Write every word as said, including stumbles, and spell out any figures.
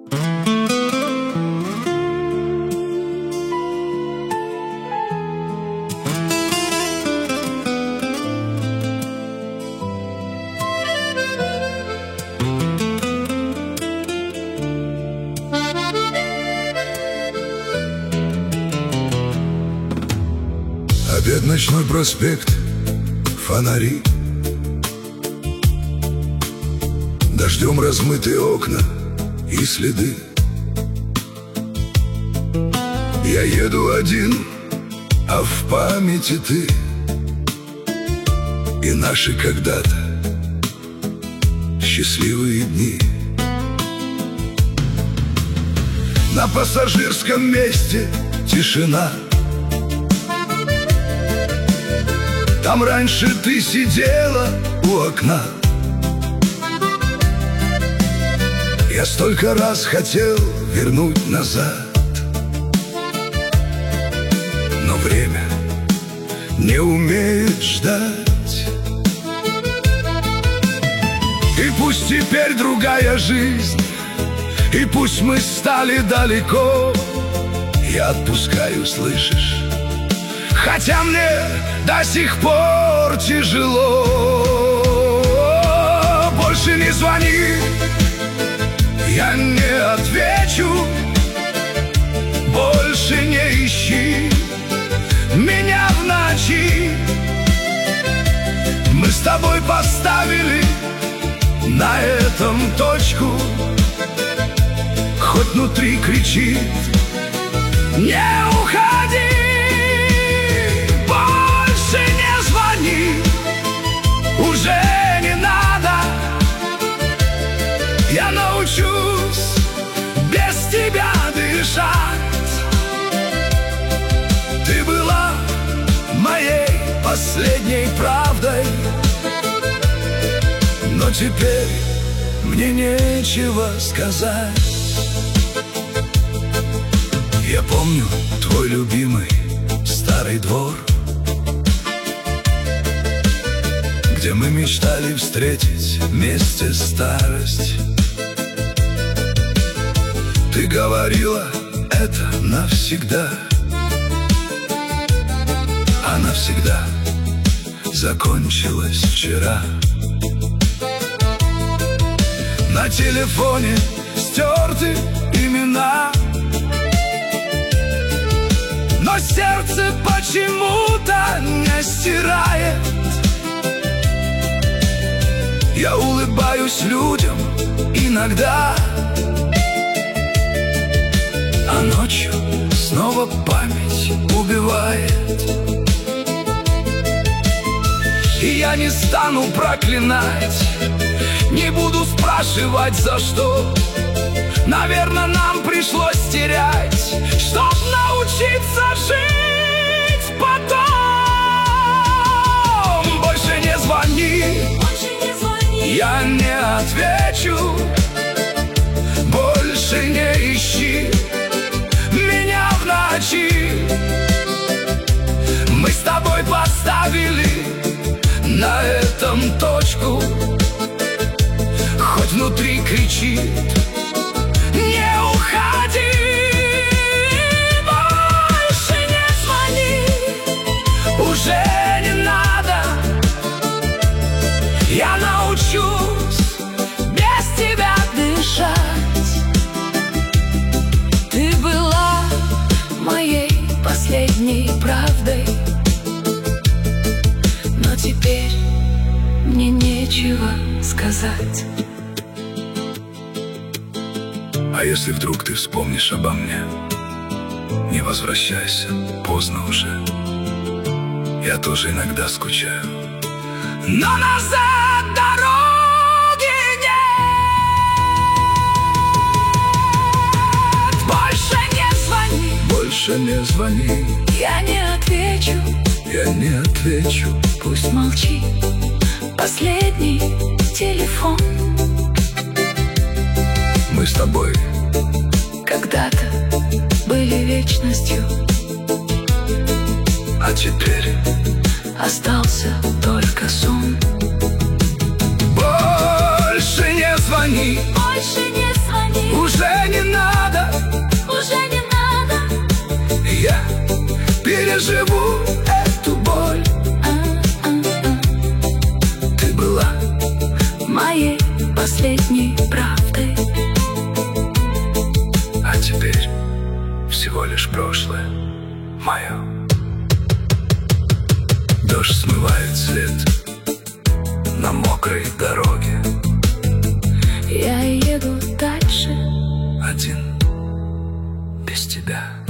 Обед, ночной проспект, фонари, дождем размытые окна и следы. Я еду один, а в памяти ты и наши когда-то счастливые дни. На пассажирском месте тишина. Там раньше ты сидела у окна. Я столько раз хотел вернуть назад, но время не умеет ждать. И пусть теперь другая жизнь, и пусть мы стали далеко, я отпускаю, слышишь? Хотя мне до сих пор тяжело. Больше не звони, я не отвечу. Больше не ищи меня в ночи. Мы с тобой поставили на этом точку. Хоть внутри кричит: не уходи. Уже не надо. Я научусь без тебя дышать. Ты была моей последней правдой, но теперь мне нечего сказать. Я помню твой любимый старый двор, где мы мечтали встретить вместе старость. Ты говорила, это навсегда, а навсегда закончилось вчера. На телефоне стерты имена, но сердце почему-то не стирает. Я улыбаюсь людям иногда, а ночью снова память убивает. И я не стану проклинать, не буду спрашивать за что. Наверное, нам пришлось терять, чтоб научиться жить потом. Больше не звони, я не отвечу. Больше не ищи меня в ночи. Мы с тобой поставили на этом точку. Хоть внутри кричит: не уходи. Больше не звони, уже не надо. Я научусь без тебя дышать. Ты была моей последней правдой, но теперь мне нечего сказать. А если вдруг ты вспомнишь обо мне, не возвращайся, поздно уже. Я тоже иногда скучаю, но назад дороги нет. Больше не звони, больше не звони. Я не отвечу, я не отвечу. Пусть молчит последний телефон. Мы с тобой когда-то были вечностью, а теперь остался только сон. Больше не звони, больше не звони. Уже не всего лишь прошлое мое. Дождь смывает след на мокрой дороге. Я еду дальше Один без тебя.